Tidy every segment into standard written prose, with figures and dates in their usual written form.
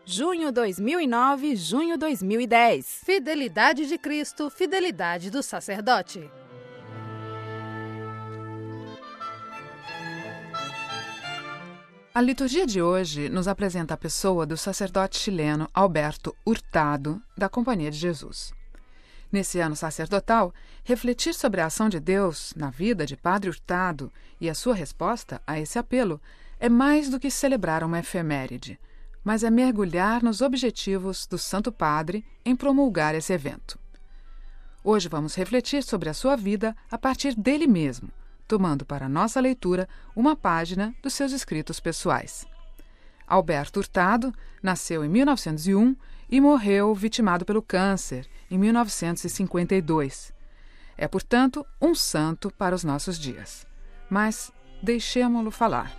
Junho 2009, junho 2010. Fidelidade de Cristo, fidelidade do sacerdote. A liturgia de hoje nos apresenta a pessoa do sacerdote chileno Alberto Hurtado, da Companhia de Jesus. Nesse ano sacerdotal, refletir sobre a ação de Deus na vida de Padre Hurtado e a sua resposta a esse apelo é mais do que celebrar uma efeméride, mas é mergulhar nos objetivos do Santo Padre em promulgar esse evento. Hoje vamos refletir sobre a sua vida a partir dele mesmo, tomando para nossa leitura uma página dos seus escritos pessoais. Alberto Hurtado nasceu em 1901 e morreu vitimado pelo câncer em 1952. É, portanto, um santo para os nossos dias. Mas deixemo-lo falar.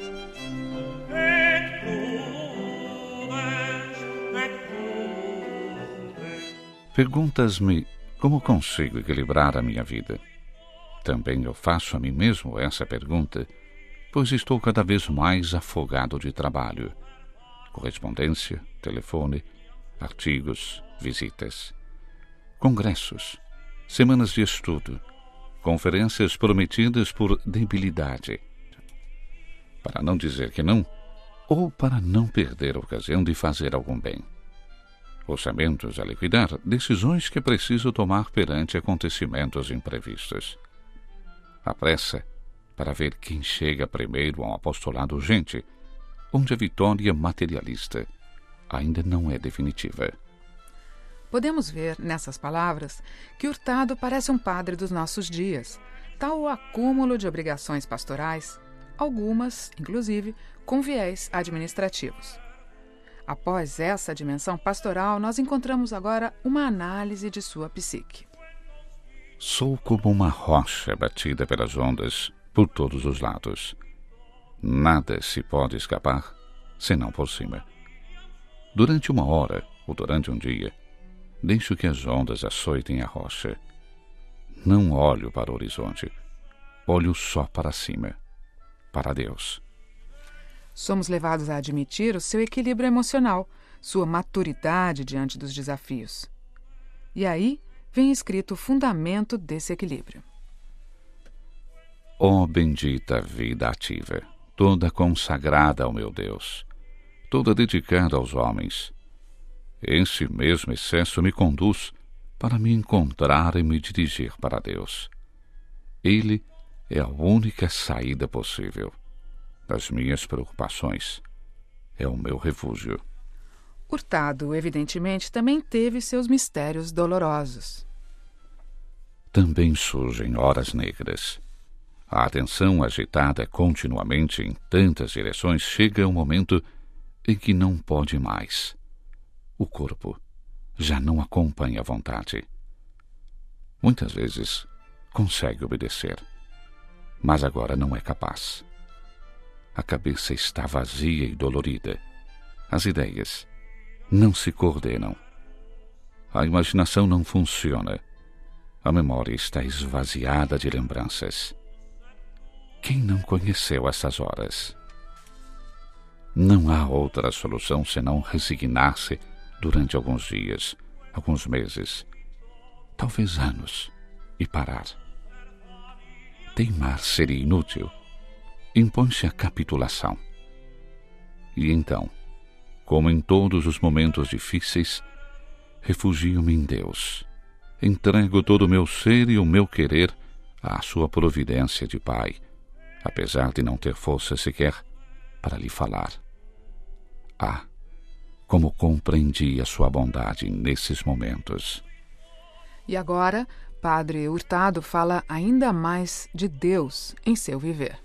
Perguntas-me como consigo equilibrar a minha vida. Também eu faço a mim mesmo essa pergunta, pois estou cada vez mais afogado de trabalho. Correspondência, telefone, artigos, visitas, congressos, semanas de estudo, conferências prometidas por debilidade. Para não dizer que não, ou para não perder a ocasião de fazer algum bem. Orçamentos a liquidar, decisões que preciso tomar perante acontecimentos imprevistos. A pressa para ver quem chega primeiro a um apostolado urgente, onde a vitória materialista ainda não é definitiva. Podemos ver nessas palavras que Hurtado parece um padre dos nossos dias, tal o acúmulo de obrigações pastorais, algumas, inclusive, com viés administrativos. Após essa dimensão pastoral, nós encontramos agora uma análise de sua psique. Sou como uma rocha batida pelas ondas por todos os lados. Nada se pode escapar, senão por cima. Durante uma hora, ou durante um dia, deixo que as ondas açoitem a rocha. Não olho para o horizonte, olho só para cima, para Deus. Somos levados a admitir o seu equilíbrio emocional, sua maturidade diante dos desafios. E aí vem escrito o fundamento desse equilíbrio. Ó bendita vida ativa, toda consagrada ao meu Deus, toda dedicada aos homens. Esse mesmo excesso me conduz para me encontrar e me dirigir para Deus. Ele é a única saída possível das minhas preocupações. É o meu refúgio. Hurtado, evidentemente, também teve seus mistérios dolorosos. Também surgem horas negras. A atenção agitada continuamente em tantas direções chega um momento em que não pode mais. O corpo já não acompanha a vontade. Muitas vezes consegue obedecer, mas agora não é capaz. A cabeça está vazia e dolorida. As ideias não se coordenam. A imaginação não funciona. A memória está esvaziada de lembranças. Quem não conheceu essas horas? Não há outra solução senão resignar-se durante alguns dias, alguns meses, talvez anos, e parar. Teimar seria inútil. Impõe-se a capitulação. E então, como em todos os momentos difíceis, refugio-me em Deus. Entrego todo o meu ser e o meu querer à sua providência de Pai, apesar de não ter força sequer para lhe falar. Ah, como compreendi a sua bondade nesses momentos. E agora, Padre Hurtado fala ainda mais de Deus em seu viver.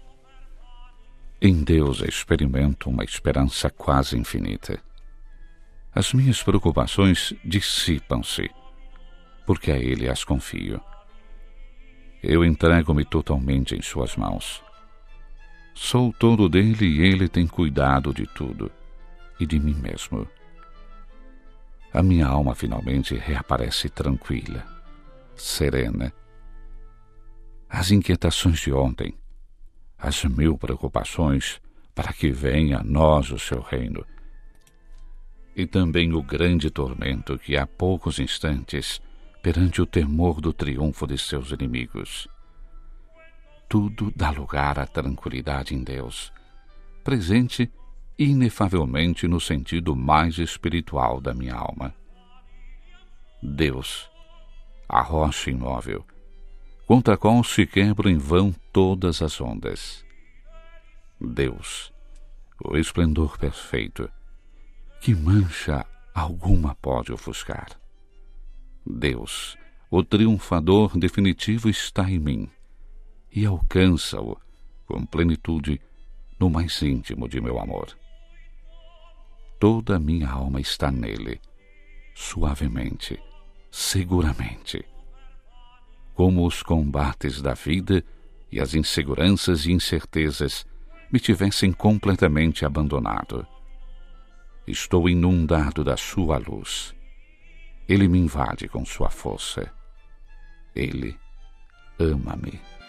Em Deus experimento uma esperança quase infinita. As minhas preocupações dissipam-se, porque a Ele as confio. Eu entrego-me totalmente em suas mãos. Sou todo dele e Ele tem cuidado de tudo, e de mim mesmo. A minha alma finalmente reaparece tranquila, serena. As inquietações de ontem, as 1000 preocupações para que venha a nós o seu reino, e também o grande tormento que há poucos instantes, perante o temor do triunfo de seus inimigos. Tudo dá lugar à tranquilidade em Deus, presente inefavelmente no sentido mais espiritual da minha alma. Deus, a rocha imóvel, contra a qual se quebram em vão todas as ondas. Deus, o esplendor perfeito, que mancha alguma pode ofuscar. Deus, o triunfador definitivo, está em mim, e alcança-o com plenitude no mais íntimo de meu amor. Toda a minha alma está nele, suavemente, seguramente. Como os combates da vida e as inseguranças e incertezas me tivessem completamente abandonado. Estou inundado da sua luz. Ele me invade com sua força. Ele ama-me.